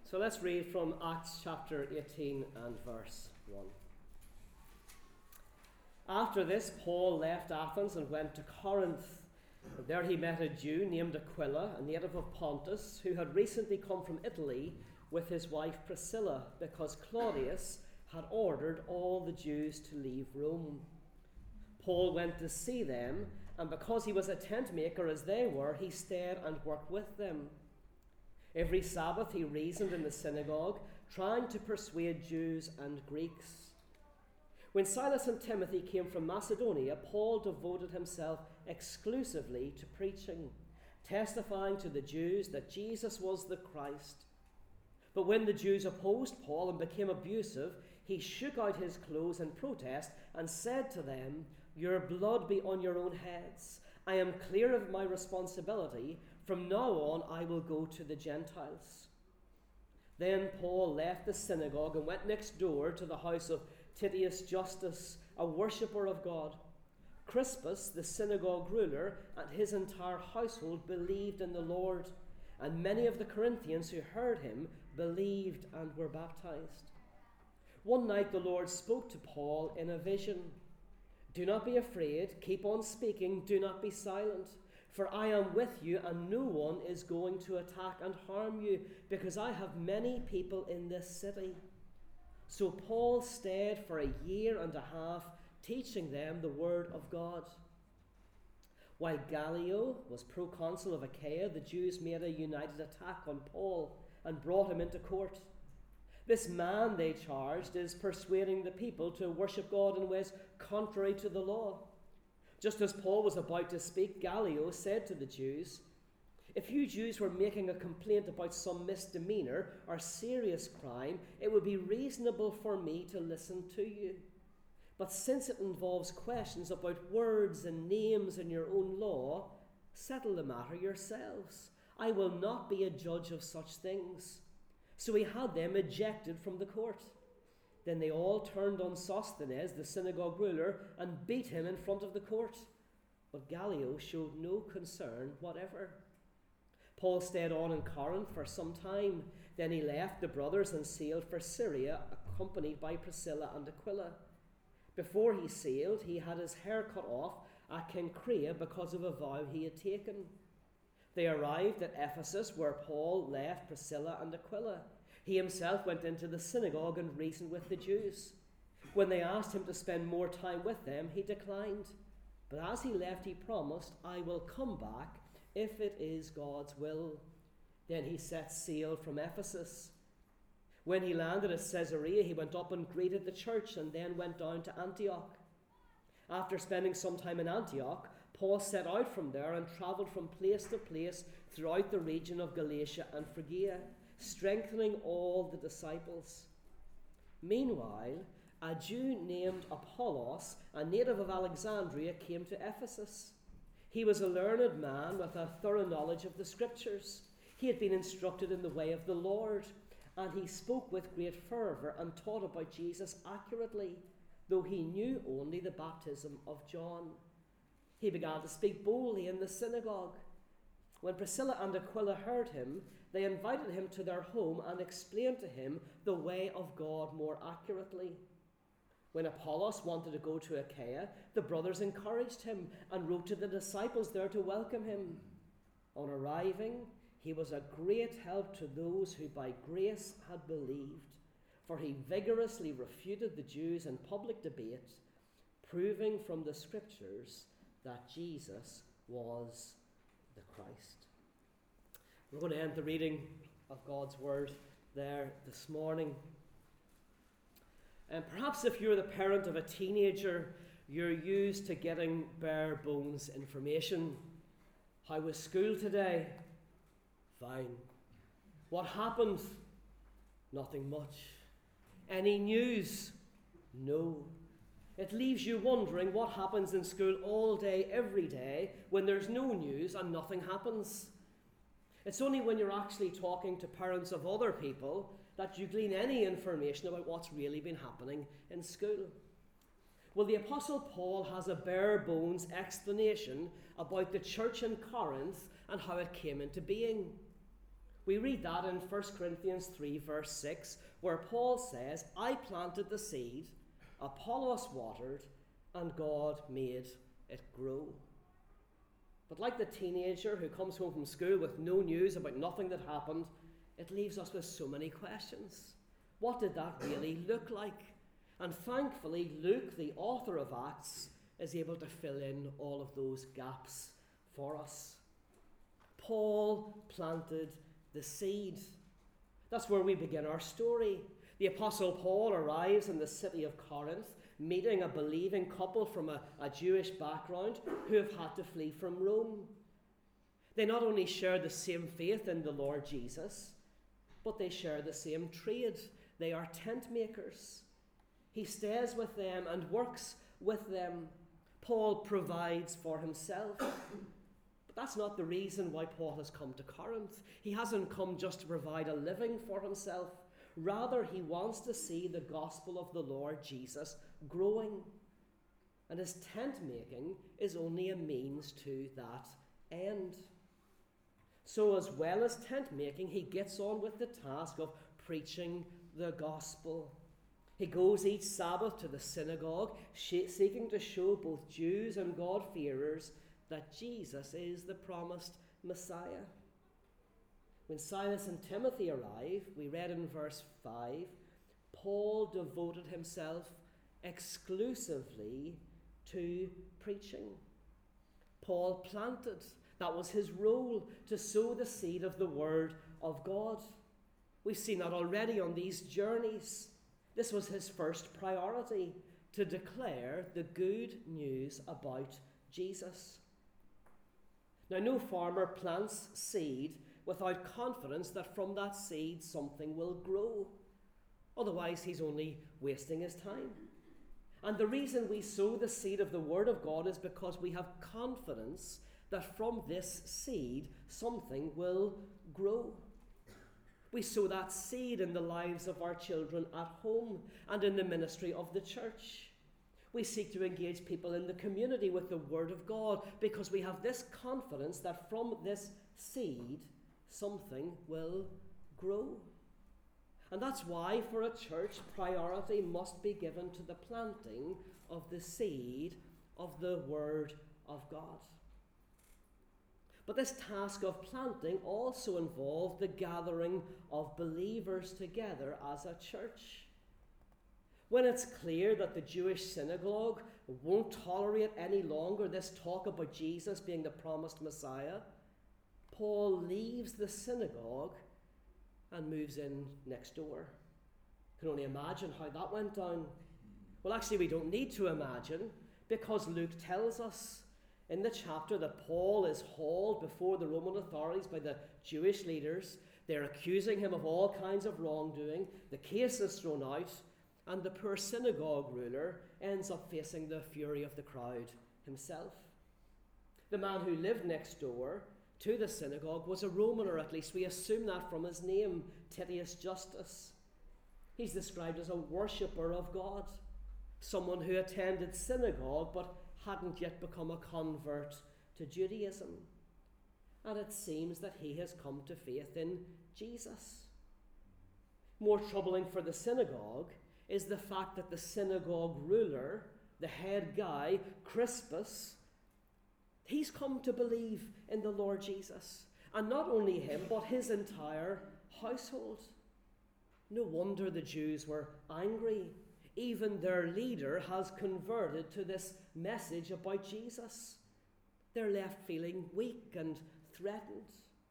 So let's read from Acts chapter 18 and verse 1. After this, Paul left Athens and went to Corinth. There he met a Jew named Aquila, a native of Pontus, who had recently come from Italy with his wife Priscilla, because Claudius had ordered all the Jews to leave Rome. Paul went to see them, and because he was a tent maker as they were, he stayed and worked with them. Every Sabbath he reasoned in the synagogue, trying to persuade Jews and Greeks. When Silas and Timothy came from Macedonia, Paul devoted himself exclusively to preaching, testifying to the Jews that Jesus was the Christ. But when the Jews opposed Paul and became abusive, he shook out his clothes in protest and said to them, "Your blood be on your own heads. I am clear of my responsibility. From now on I will go to the Gentiles." Then Paul left the synagogue and went next door to the house of Titius Justus, a worshipper of God. Crispus, the synagogue ruler, and his entire household believed in the Lord, and many of the Corinthians who heard him believed and were baptized. One night the Lord spoke to Paul in a vision. "Do not be afraid, keep on speaking, do not be silent, for I am with you, and no one is going to attack and harm you, because I have many people in this city." So Paul stayed for a year and a half, teaching them the word of God. While Gallio was proconsul of Achaia, the Jews made a united attack on Paul and brought him into court. "This man," they charged, "is persuading the people to worship God in ways contrary to the law." Just as Paul was about to speak, Gallio said to the Jews, "If you Jews were making a complaint about some misdemeanor or serious crime, it would be reasonable for me to listen to you. But since it involves questions about words and names in your own law, settle the matter yourselves. I will not be a judge of such things." So he had them ejected from the court. Then they all turned on Sosthenes, the synagogue ruler, and beat him in front of the court. But Gallio showed no concern whatever. Paul stayed on in Corinth for some time. Then he left the brothers and sailed for Syria, accompanied by Priscilla and Aquila. Before he sailed, he had his hair cut off at Cenchrea because of a vow he had taken. They arrived at Ephesus, where Paul left Priscilla and Aquila. He himself went into the synagogue and reasoned with the Jews. When they asked him to spend more time with them, he declined. But as he left, he promised, "I will come back if it is God's will." Then he set sail from Ephesus. When he landed at Caesarea, he went up and greeted the church and then went down to Antioch. After spending some time in Antioch, Paul set out from there and travelled from place to place throughout the region of Galatia and Phrygia, strengthening all the disciples. Meanwhile, a Jew named Apollos, a native of Alexandria, came to Ephesus. He was a learned man with a thorough knowledge of the Scriptures. He had been instructed in the way of the Lord, and he spoke with great fervour and taught about Jesus accurately, though he knew only the baptism of John. He began to speak boldly in the synagogue. When Priscilla and Aquila heard him, they invited him to their home and explained to him the way of God more accurately. When Apollos wanted to go to Achaia, the brothers encouraged him and wrote to the disciples there to welcome him. On arriving, he was a great help to those who by grace had believed, for he vigorously refuted the Jews in public debate, proving from the Scriptures that Jesus was the Christ. We're going to end the reading of God's Word there this morning. And perhaps if you're the parent of a teenager, you're used to getting bare bones information. How was school today? Fine. What happened? Nothing much. Any news? No. It leaves you wondering what happens in school all day, every day, when there's no news and nothing happens. It's only when you're actually talking to parents of other people that you glean any information about what's really been happening in school. Well, the Apostle Paul has a bare bones explanation about the church in Corinth and how it came into being. We read that in 1 Corinthians 3 verse 6, where Paul says, I planted the seed, Apollos watered, and God made it grow. But like the teenager who comes home from school with no news about nothing that happened, it leaves us with so many questions. What did that really look like? And thankfully, Luke, the author of Acts, is able to fill in all of those gaps for us. Paul planted the seed. That's where we begin our story. The Apostle Paul arrives in the city of Corinth, meeting a believing couple from a Jewish background who have had to flee from Rome. They not only share the same faith in the Lord Jesus, but they share the same trade. They are tent makers. He stays with them and works with them. Paul provides for himself. But that's not the reason why Paul has come to Corinth. He hasn't come just to provide a living for himself. Rather, he wants to see the gospel of the Lord Jesus growing. And his tent making is only a means to that end. So as well as tent making, he gets on with the task of preaching the gospel. He goes each Sabbath to the synagogue, seeking to show both Jews and God-fearers that Jesus is the promised Messiah. When Silas and Timothy arrive, we read in verse 5, Paul devoted himself exclusively to preaching. Paul planted. That was his role, to sow the seed of the word of God. We've seen that already on these journeys. This was his first priority, to declare the good news about Jesus. Now, no farmer plants seed without confidence that from that seed something will grow. Otherwise, he's only wasting his time. And the reason we sow the seed of the Word of God is because we have confidence that from this seed something will grow. We sow that seed in the lives of our children at home and in the ministry of the church. We seek to engage people in the community with the Word of God because we have this confidence that from this seed something will grow. And that's why for a church, priority must be given to the planting of the seed of the Word of God. But this task of planting also involved the gathering of believers together as a church. When it's clear that the Jewish synagogue won't tolerate any longer this talk about Jesus being the promised Messiah, Paul leaves the synagogue and moves in next door. You can only imagine how that went down. Well, actually, we don't need to imagine, because Luke tells us in the chapter that Paul is hauled before the Roman authorities by the Jewish leaders. They're accusing him of all kinds of wrongdoing. The case is thrown out, and the poor synagogue ruler ends up facing the fury of the crowd himself. The man who lived next door to the synagogue was a Roman, or at least we assume that from his name, Titius Justus. He's described as a worshipper of God, someone who attended synagogue but hadn't yet become a convert to Judaism. And it seems that he has come to faith in Jesus. More troubling for the synagogue is the fact that the synagogue ruler, the head guy, Crispus, he's come to believe in the Lord Jesus. And not only him, but his entire household. No wonder the Jews were angry. Even their leader has converted to this message about Jesus. They're left feeling weak and threatened.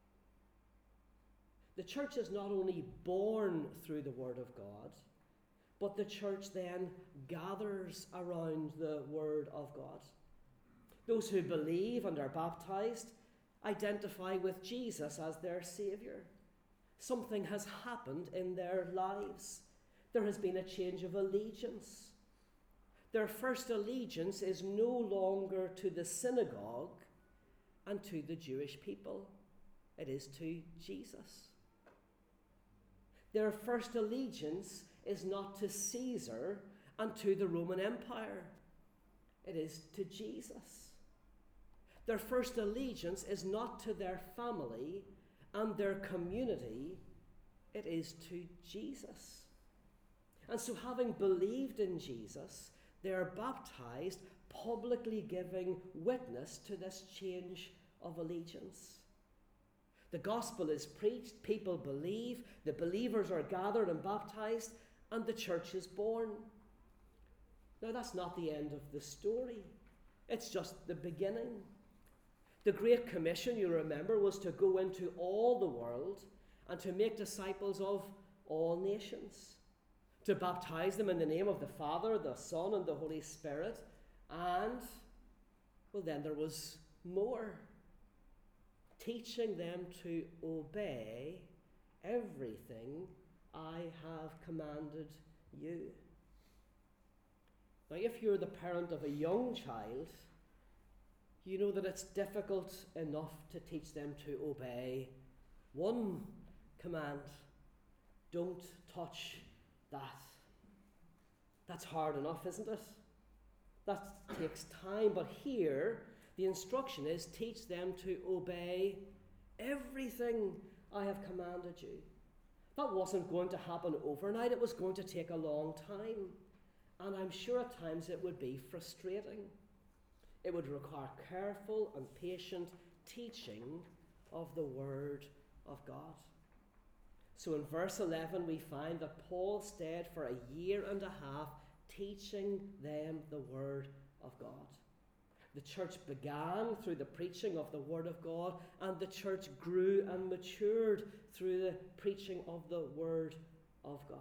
The church is not only born through the Word of God, but the church then gathers around the Word of God. Those who believe and are baptized identify with Jesus as their Saviour. Something has happened in their lives. There has been a change of allegiance. Their first allegiance is no longer to the synagogue and to the Jewish people. It is to Jesus. Their first allegiance is not to Caesar and to the Roman Empire. It is to Jesus. Their first allegiance is not to their family and their community, it is to Jesus. And so, having believed in Jesus, they are baptized, publicly giving witness to this change of allegiance. The gospel is preached, people believe, the believers are gathered and baptized, and the church is born. Now, that's not the end of the story. It's just the beginning. The Great Commission, you remember, was to go into all the world and to make disciples of all nations, to baptize them in the name of the Father, the Son, and the Holy Spirit. And, well, then there was more. Teaching them to obey everything I have commanded you. Now, if you're the parent of a young child, you know that it's difficult enough to teach them to obey one command. Don't touch that. That's hard enough, isn't it? That takes time. But here, the instruction is teach them to obey everything I have commanded you. That wasn't going to happen overnight. It was going to take a long time. And I'm sure at times it would be frustrating. It would require careful and patient teaching of the Word of God. So in verse 11 we find that Paul stayed for a year and a half teaching them the Word of God. The church began through the preaching of the Word of God, and the church grew and matured through the preaching of the Word of God.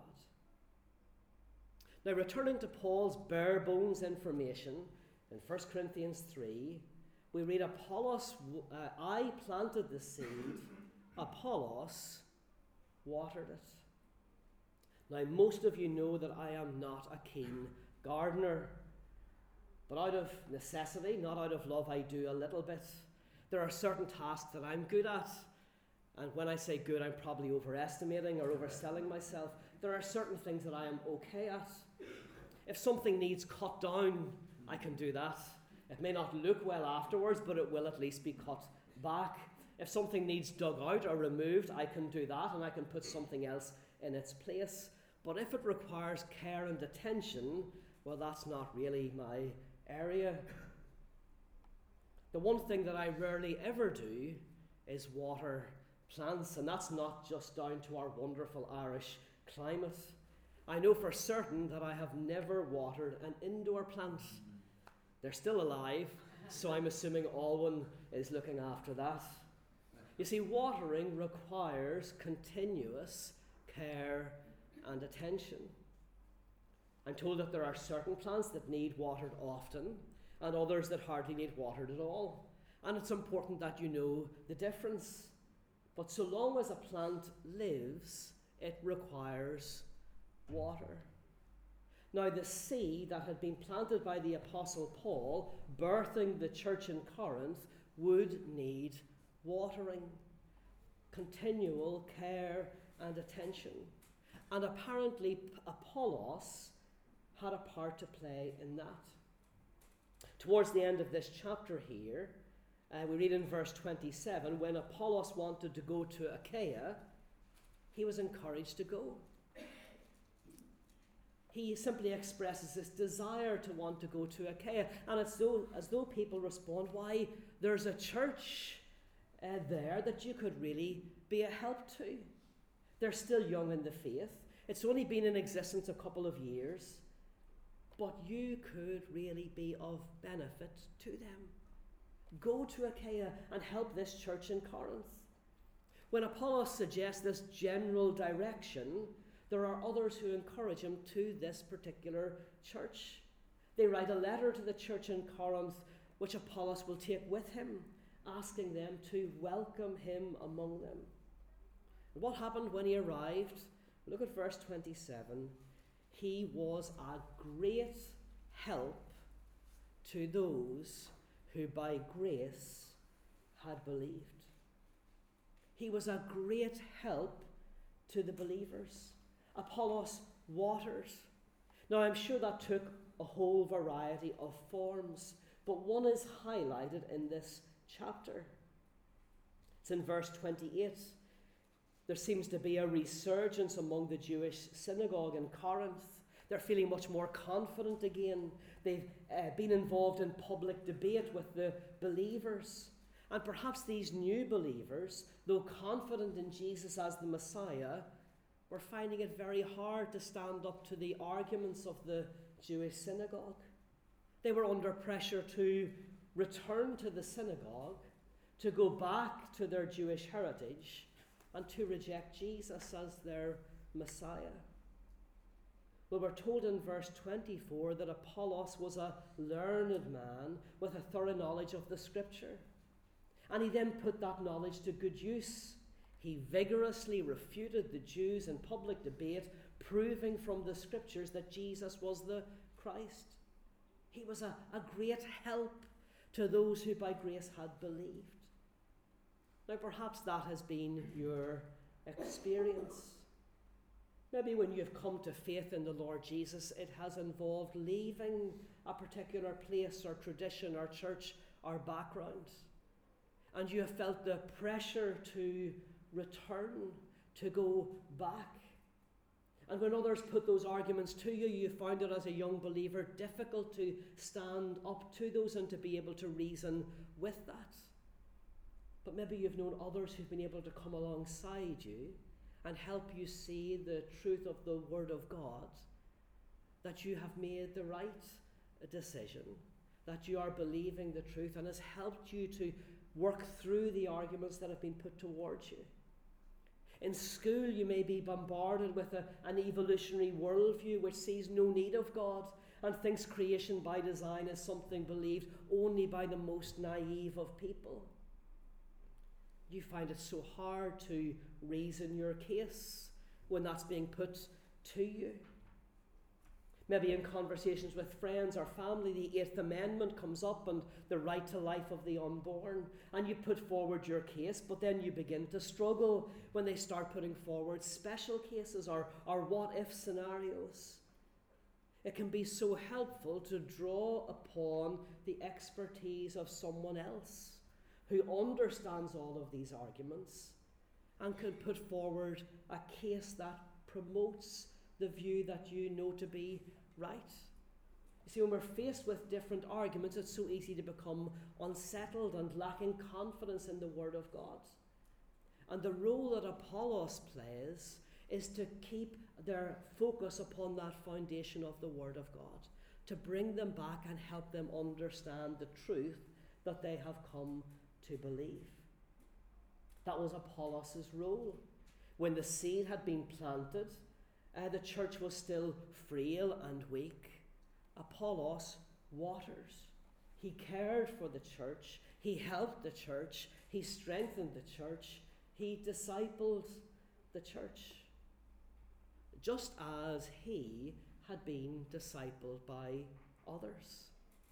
Now, returning to Paul's bare bones information, in 1 Corinthians 3, we read, I planted the seed, Apollos watered it. Now, most of you know that I am not a keen gardener, but out of necessity, not out of love, I do a little bit. There are certain tasks that I'm good at, and when I say good, I'm probably overestimating or overselling myself. There are certain things that I am okay at. If something needs cut down, I can do that. It may not look well afterwards, but it will at least be cut back. If something needs dug out or removed, I can do that, and I can put something else in its place. But if it requires care and attention, well, that's not really my area. The one thing that I rarely ever do is water plants, and that's not just down to our wonderful Irish climate. I know for certain that I have never watered an indoor plant. They're still alive, so I'm assuming Alwyn is looking after that. You see, watering requires continuous care and attention. I'm told that there are certain plants that need watered often and others that hardly need watered at all. And it's important that you know the difference. But so long as a plant lives, it requires water. Now, the seed that had been planted by the Apostle Paul, birthing the church in Corinth, would need watering, continual care and attention. And apparently Apollos had a part to play in that. Towards the end of this chapter here, we read in verse 27, when Apollos wanted to go to Achaia, he was encouraged to go. He simply expresses this desire to want to go to Achaia, and it's as though people respond, why, there's a church there that you could really be a help to. They're still young in the faith. It's only been in existence a couple of years, but you could really be of benefit to them. Go to Achaia and help this church in Corinth. When Apollos suggests this general direction, there are others who encourage him to this particular church. They write a letter to the church in Corinth, which Apollos will take with him, asking them to welcome him among them. And what happened when he arrived? Look at verse 27. He was a great help to those who by grace had believed. He was a great help to the believers. Apollos watered. Now, I'm sure that took a whole variety of forms, but one is highlighted in this chapter. It's in verse 28. There seems to be a resurgence among the Jewish synagogue in Corinth. They're feeling much more confident again. They've been involved in public debate with the believers. And perhaps these new believers, though confident in Jesus as the Messiah, were finding it very hard to stand up to the arguments of the Jewish synagogue. They were under pressure to return to the synagogue, to go back to their Jewish heritage, and to reject Jesus as their Messiah. Well, we're told in verse 24 that Apollos was a learned man with a thorough knowledge of the Scripture. And he then put that knowledge to good use. He vigorously refuted the Jews in public debate, proving from the Scriptures that Jesus was the Christ. He was a great help to those who by grace had believed. Now, perhaps that has been your experience. Maybe when you've come to faith in the Lord Jesus, it has involved leaving a particular place or tradition or church or background. And you have felt the pressure to return, to go back. And when others put those arguments to you, you found it as a young believer difficult to stand up to those and to be able to reason with that. But maybe you've known others who've been able to come alongside you and help you see the truth of the Word of God, that you have made the right decision, that you are believing the truth, and has helped you to work through the arguments that have been put towards you. In school, you may be bombarded with an evolutionary worldview which sees no need of God and thinks creation by design is something believed only by the most naive of people. You find it so hard to reason your case when that's being put to you. Maybe in conversations with friends or family, the Eighth Amendment comes up and the right to life of the unborn, and you put forward your case, but then you begin to struggle when they start putting forward special cases or what-if scenarios. It can be so helpful to draw upon the expertise of someone else who understands all of these arguments and can put forward a case that promotes the view that you know to be right. You see, when we're faced with different arguments, it's so easy to become unsettled and lacking confidence in the Word of God. And the role that Apollos plays is to keep their focus upon that foundation of the Word of God, to bring them back and help them understand the truth that they have come to believe. That was Apollos' role. When the seed had been planted, the church was still frail and weak. Apollos waters. He cared for the church. He helped the church. He strengthened the church. He discipled the church, just as he had been discipled by others.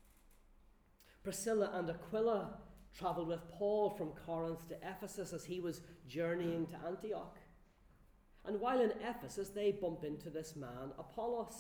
Priscilla and Aquila travelled with Paul from Corinth to Ephesus as he was journeying to Antioch. And while in Ephesus, they bump into this man, Apollos.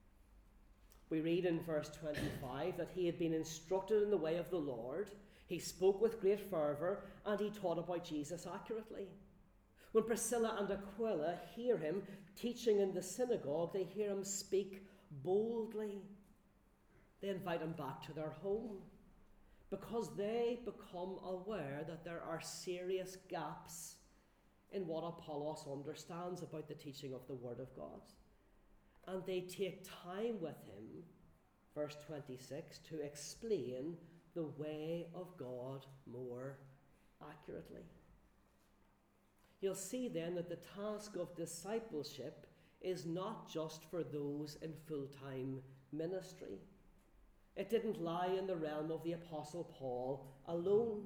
We read in verse 25 that he had been instructed in the way of the Lord, he spoke with great fervour, and he taught about Jesus accurately. When Priscilla and Aquila hear him teaching in the synagogue, they hear him speak boldly. They invite him back to their home, because they become aware that there are serious gaps in what Apollos understands about the teaching of the Word of God. And they take time with him, verse 26, to explain the way of God more accurately. You'll see then that the task of discipleship is not just for those in full-time ministry. It didn't lie in the realm of the Apostle Paul alone.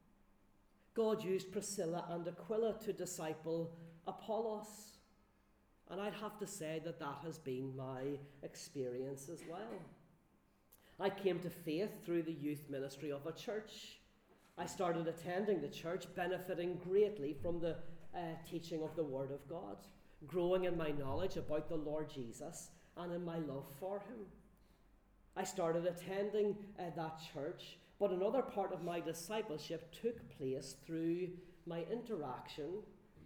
God used Priscilla and Aquila to disciple Apollos. And I'd have to say that that has been my experience as well. I came to faith through the youth ministry of a church. I started attending the church, benefiting greatly from the teaching of the Word of God, growing in my knowledge about the Lord Jesus and in my love for him. I started attending that church, but another part of my discipleship took place through my interaction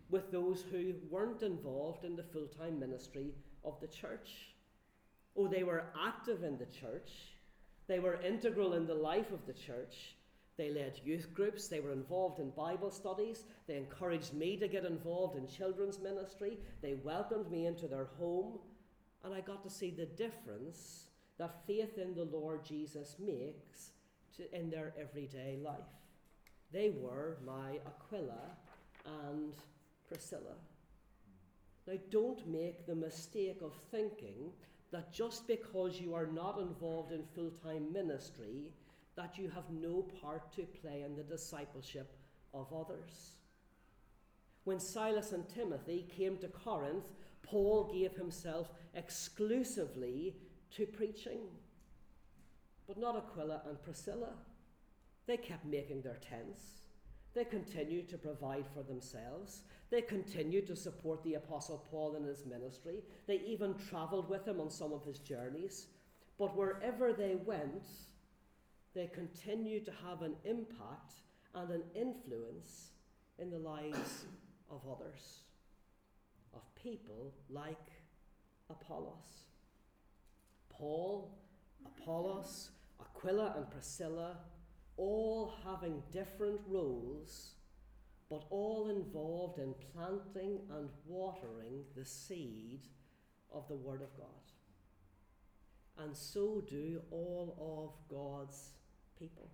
with those who weren't involved in the full-time ministry of the church. Oh, they were active in the church. They were integral in the life of the church. They led youth groups. They were involved in Bible studies. They encouraged me to get involved in children's ministry. They welcomed me into their home. And I got to see the difference that faith in the Lord Jesus makes in their everyday life. They were my Aquila and Priscilla. Now, don't make the mistake of thinking that just because you are not involved in full-time ministry, that you have no part to play in the discipleship of others. When Silas and Timothy came to Corinth, Paul gave himself exclusively to preaching. But not Aquila and Priscilla. They kept making their tents. They continued to provide for themselves. They continued to support the Apostle Paul in his ministry. They even travelled with him on some of his journeys. But wherever they went, they continued to have an impact and an influence in the lives of others, of people like Apollos. Paul, Apollos, Aquila and Priscilla, all having different roles, but all involved in planting and watering the seed of the Word of God. And so do all of God's people.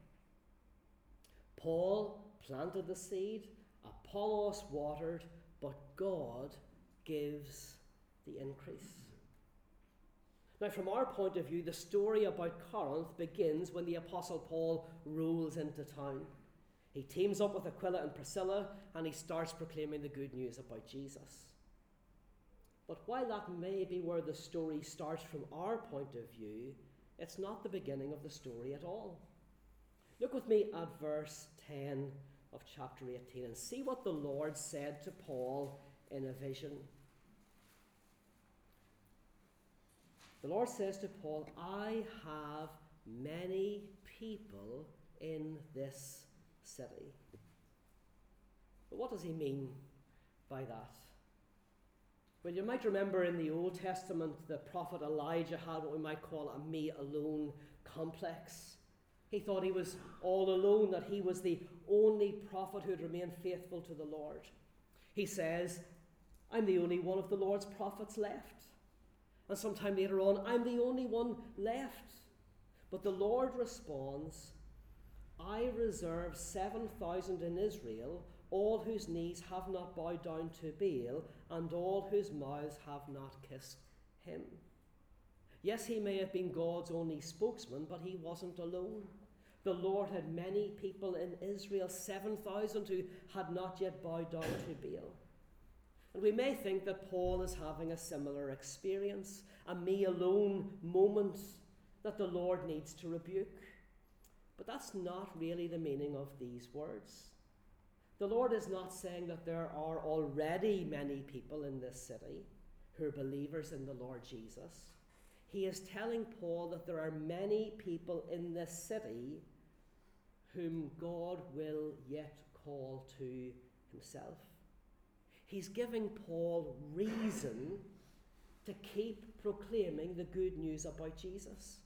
Paul planted the seed, Apollos watered, but God gives the increase. Now, from our point of view, the story about Corinth begins when the Apostle Paul rolls into town. He teams up with Aquila and Priscilla, and he starts proclaiming the good news about Jesus. But while that may be where the story starts from our point of view, it's not the beginning of the story at all. Look with me at verse 10 of chapter 18 and see what the Lord said to Paul in a vision. The Lord says to Paul, I have many people in this city. But what does he mean by that? Well, you might remember in the Old Testament, the prophet Elijah had what we might call a me alone complex. He thought he was all alone, that he was the only prophet who had remained faithful to the Lord. He says, I'm the only one of the Lord's prophets left. And sometime later on, I'm the only one left. But the Lord responds, I reserve 7,000 in Israel, all whose knees have not bowed down to Baal, and all whose mouths have not kissed him. Yes, he may have been God's only spokesman, but he wasn't alone. The Lord had many people in Israel, 7,000 who had not yet bowed down to Baal. And we may think that Paul is having a similar experience, a me alone moment that the Lord needs to rebuke. But that's not really the meaning of these words. The Lord is not saying that there are already many people in this city who are believers in the Lord Jesus. He is telling Paul that there are many people in this city whom God will yet call to himself. He's giving Paul reason to keep proclaiming the good news about Jesus.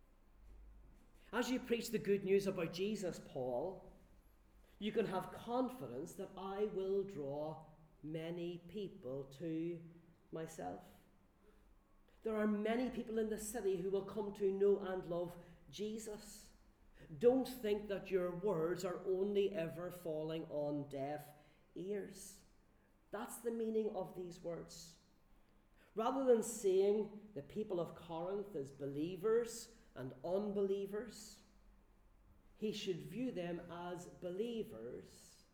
As you preach the good news about Jesus, Paul, you can have confidence that I will draw many people to myself. There are many people in the city who will come to know and love Jesus. Don't think that your words are only ever falling on deaf ears. That's the meaning of these words. Rather than seeing the people of Corinth as believers and unbelievers, he should view them as believers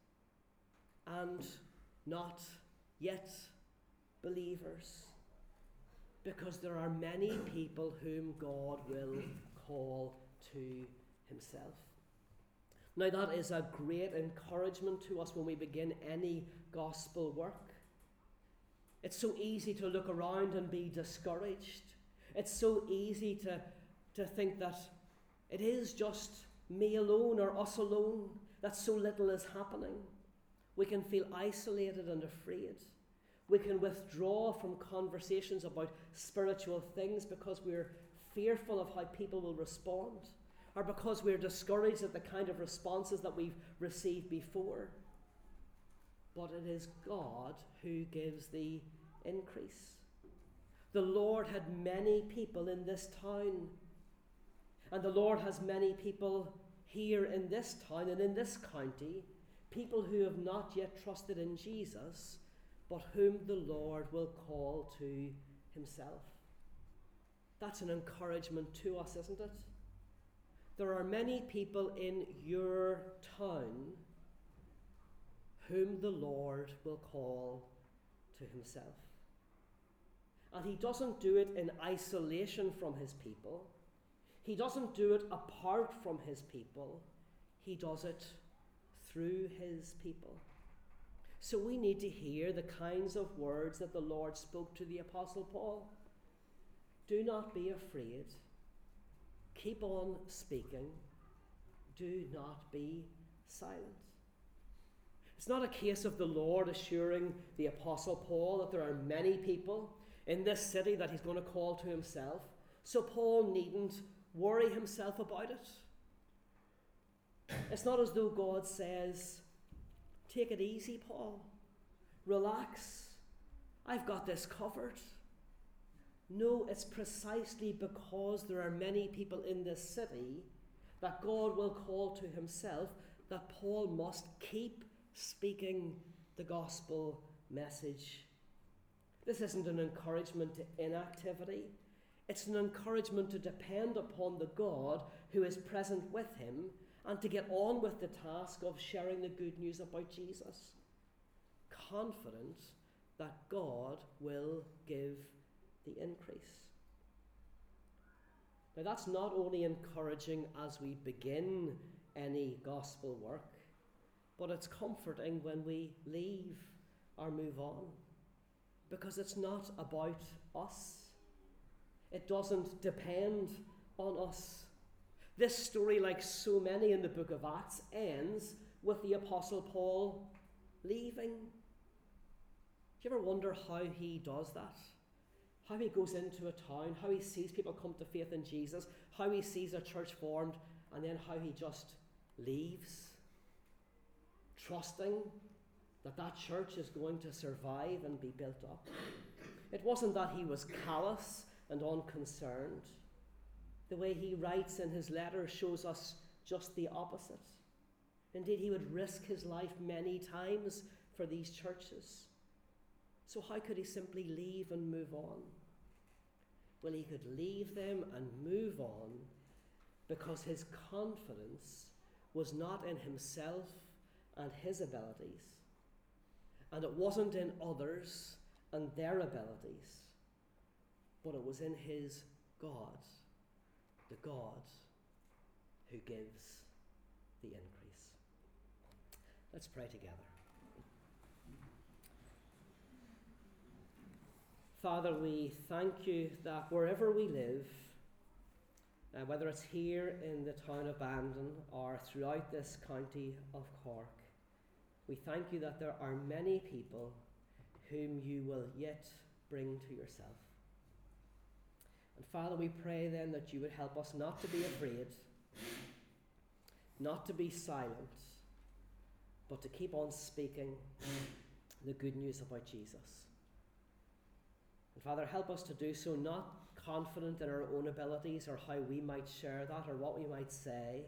and not yet believers, because there are many people whom God will call to himself. Now, that is a great encouragement to us when we begin any gospel work. It's so easy to look around and be discouraged. It's so easy to think that it is just me alone or us alone, that so little is happening. We can feel isolated and afraid. We can withdraw from conversations about spiritual things because we're fearful of how people will respond, or because we're discouraged at the kind of responses that we've received before. But it is God who gives the increase. The Lord had many people in this town, and the Lord has many people here in this town and in this county, people who have not yet trusted in Jesus, but whom the Lord will call to himself. That's an encouragement to us, isn't it? There are many people in your town whom the Lord will call to himself. And he doesn't do it in isolation from his people. He doesn't do it apart from his people. He does it through his people. So we need to hear the kinds of words that the Lord spoke to the Apostle Paul. Do not be afraid. Keep on speaking. Do not be silent. It's not a case of the Lord assuring the Apostle Paul that there are many people in this city that he's going to call to himself, so Paul needn't worry himself about it. It's not as though God says, take it easy, Paul. Relax. I've got this covered. No, it's precisely because there are many people in this city that God will call to himself that Paul must keep speaking the gospel message. This isn't an encouragement to inactivity. It's an encouragement to depend upon the God who is present with him and to get on with the task of sharing the good news about Jesus, confident that God will give the increase. Now, that's not only encouraging as we begin any gospel work, but it's comforting when we leave or move on, because it's not about us. It doesn't depend on us. This story, like so many in the book of Acts, ends with the Apostle Paul leaving. Do you ever wonder how he does that? How he goes into a town, how he sees people come to faith in Jesus, how he sees a church formed, and then how he just leaves, trusting that that church is going to survive and be built up. It wasn't that he was callous and unconcerned. The way he writes in his letter shows us just the opposite. Indeed, he would risk his life many times for these churches. So how could he simply leave and move on? Well, he could leave them and move on because his confidence was not in himself and his abilities, and it wasn't in others and their abilities, but it was in his God, the God who gives the increase. Let's pray together. Father, we thank you that wherever we live, whether it's here in the town of Bandon or throughout this county of Cork, we thank you that there are many people whom you will yet bring to yourself. And Father, we pray then that you would help us not to be afraid, not to be silent, but to keep on speaking the good news about Jesus. And Father, help us to do so not confident in our own abilities or how we might share that or what we might say,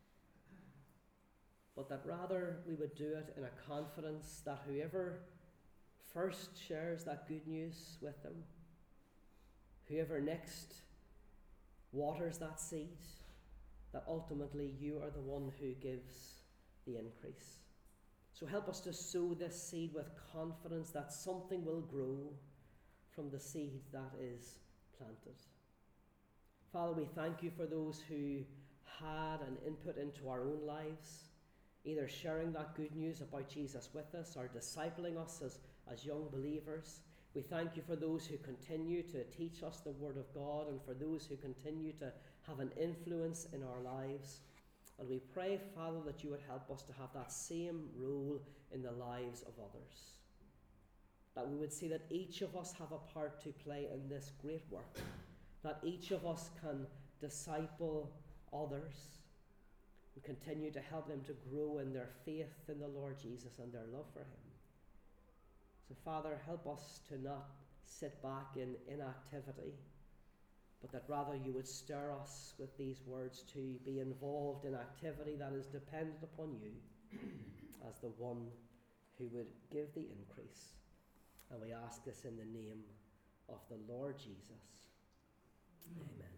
but that rather we would do it in a confidence that whoever first shares that good news with them, whoever next waters that seed, that ultimately you are the one who gives the increase. So help us to sow this seed with confidence that something will grow from the seed that is planted. Father, we thank you for those who had an input into our own lives, either sharing that good news about Jesus with us or discipling us as young believers. We thank you for those who continue to teach us the Word of God and for those who continue to have an influence in our lives. And we pray, Father, that you would help us to have that same role in the lives of others. That we would see that each of us have a part to play in this great work. That each of us can disciple others and continue to help them to grow in their faith in the Lord Jesus and their love for him. So, Father, help us to not sit back in inactivity, but that rather you would stir us with these words to be involved in activity that is dependent upon you as the one who would give the increase. And we ask this in the name of the Lord Jesus. Amen.